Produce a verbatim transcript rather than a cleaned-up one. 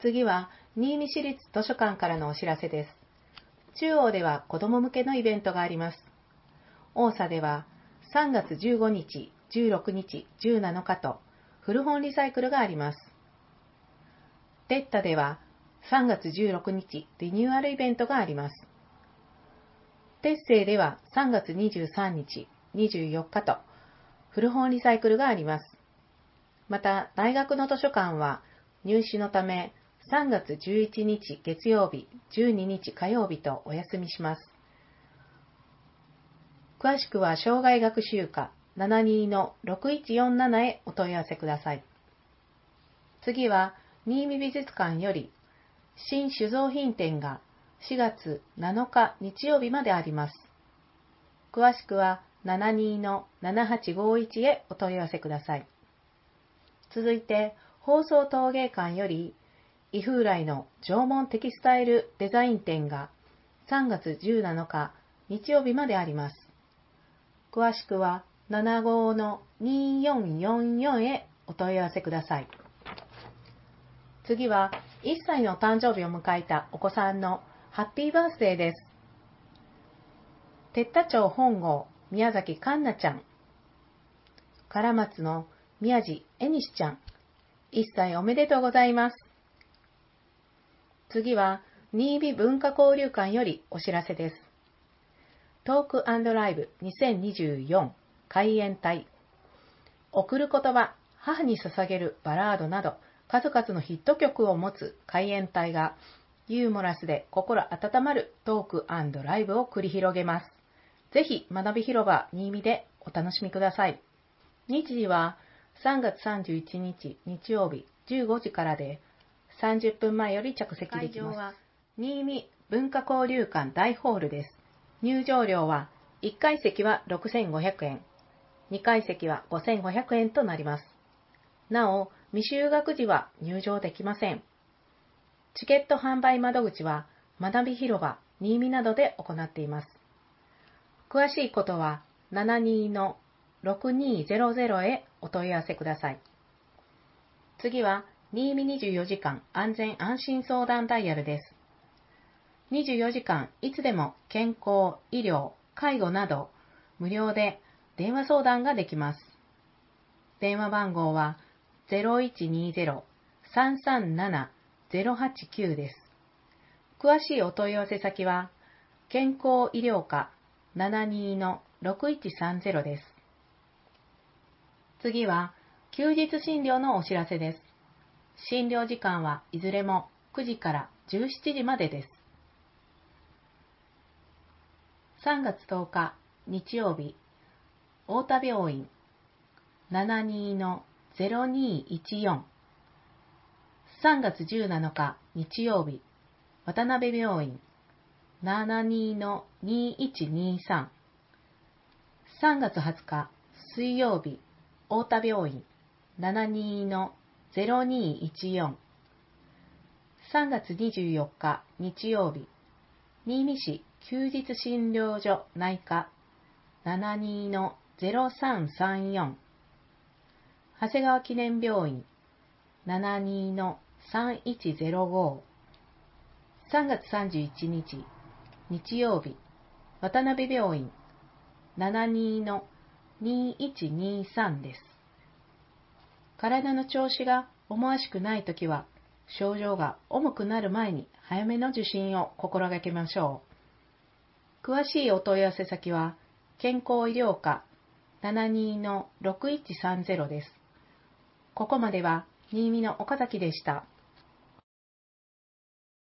次は、新見市立図書館からのお知らせです。中央では子ども向けのイベントがあります。大佐では、さんがつじゅうごにち、じゅうろくにち、じゅうなのかと、古本リサイクルがあります。テッタでは、さんがつじゅうろくにち、リニューアルイベントがあります。テッセイでは、さんがつにじゅうさんにち、にじゅうよっかと、古本リサイクルがあります。また、大学の図書館は、入試のため、さんがつじゅういちにち月曜日、じゅうににち火曜日とお休みします。詳しくは、生涯学習課 ななにーのろくいちよんなな へお問い合わせください。次は、新見美術館より、新酒造品展がしがつなのか日曜日まであります。詳しくは、ななにーのななはちごいちへお問い合わせください。続いて、放送陶芸館より、伊風来の縄文テキスタイルデザイン展がさんがつじゅうなのか日曜日まであります。詳しくはななごーのにーよんよんよんへお問い合わせください。次は、いっさいの誕生日を迎えたお子さんのハッピーバースデーです。哲田町本郷宮崎かんなちゃん、唐松の宮地えにしちゃん、いっさいおめでとうございます。次は、新見文化交流館よりお知らせです。トーク&ライブにせんにじゅうよん開演隊。贈る言葉、母に捧げるバラードなど、数々のヒット曲を持つ開演隊が、ユーモラスで心温まるトーク&ライブを繰り広げます。ぜひ、学び広場新見でお楽しみください。日時は、さんがつさんじゅういちにち日曜日じゅうごじからで、さんじゅっぷんまえより着席できます。会場は新見文化交流館大ホールです。入場料はいっかい席はろくせんごひゃくえん、にかい席はごせんごひゃくえんとなります。なお、未就学時は入場できません。チケット販売窓口は学び広場新見などで行っています。詳しいことはななにーのろくにーぜろぜろへお問い合わせください。次は、新見にじゅうよじかん安全安心相談ダイヤルです。にじゅうよじかんいつでも健康、医療、介護など無料で電話相談ができます。電話番号は ゼロいちにーゼロ さんさんなな ゼロはちきゅうです。詳しいお問い合わせ先は健康医療課 ななにーのろくいちさんゼロ です。次は休日診療のお知らせです。診療時間はいずれもくじからじゅうしちじまでです。さんがつとおか日曜日、太田病院 ななにーのゼロにーいちよん。さんがつじゅうなのか日曜日、渡辺病院 ななにーのにーいちにーさん。さんがつはつか水曜日、太田病院 ななにーのゼロにーいちよん。さんがつにじゅうよっか日曜日、新見市休日診療所内科 ななにーのゼロさんさんよん。長谷川記念病院 ななにーのさんいちゼロご。さんがつさんじゅういちにち日曜日、渡辺病院 ななにーのにーいちにーさん です。体の調子が思わしくないときは、症状が重くなる前に早めの受診を心がけましょう。詳しいお問い合わせ先は、健康医療課 ななにーのろくいちさんゼロ です。ここまでは新見の岡崎でした。